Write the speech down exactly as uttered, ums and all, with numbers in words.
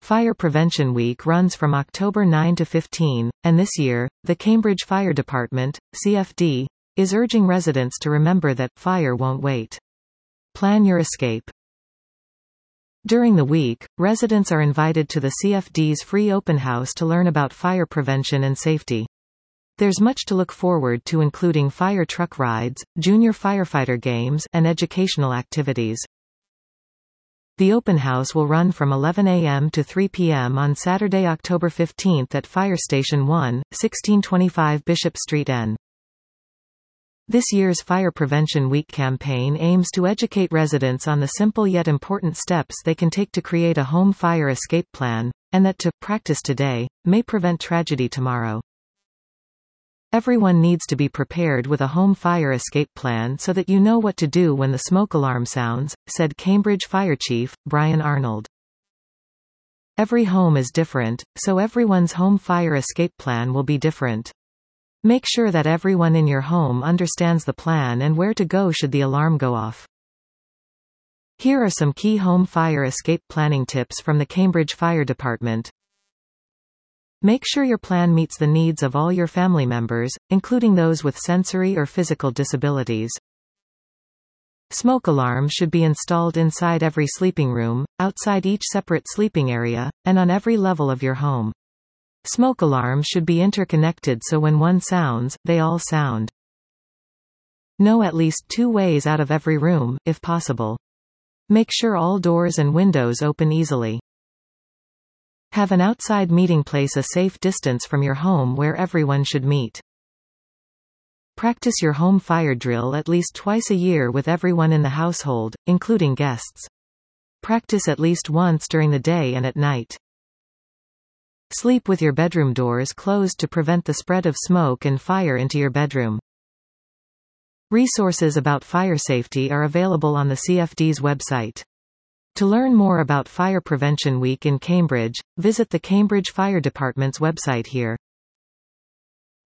Fire Prevention Week runs from October ninth to fifteenth, and this year, the Cambridge Fire Department, C F D, is urging residents to remember that fire won't wait. Plan your escape. During the week, residents are invited to the C F D's free open house to learn about fire prevention and safety. There's much to look forward to, including fire truck rides, junior firefighter games, and educational activities. The open house will run from eleven a m to three p m on Saturday, October fifteenth at Fire Station one, sixteen twenty-five Bishop Street N. This year's Fire Prevention Week campaign aims to educate residents on the simple yet important steps they can take to create a home fire escape plan, and that to practice today may prevent tragedy tomorrow. Everyone needs to be prepared with a home fire escape plan so that you know what to do when the smoke alarm sounds, said Cambridge Fire Chief, Brian Arnold. Every home is different, so everyone's home fire escape plan will be different. Make sure that everyone in your home understands the plan and where to go should the alarm go off. Here are some key home fire escape planning tips from the Cambridge Fire Department. Make sure your plan meets the needs of all your family members, including those with sensory or physical disabilities. Smoke alarms should be installed inside every sleeping room, outside each separate sleeping area, and on every level of your home. Smoke alarms should be interconnected so when one sounds, they all sound. Know at least two ways out of every room, if possible. Make sure all doors and windows open easily. Have an outside meeting place a safe distance from your home where everyone should meet. Practice your home fire drill at least twice a year with everyone in the household, including guests. Practice at least once during the day and at night. Sleep with your bedroom doors closed to prevent the spread of smoke and fire into your bedroom. Resources about fire safety are available on the C F D's website. To learn more about Fire Prevention Week in Cambridge, visit the Cambridge Fire Department's website here.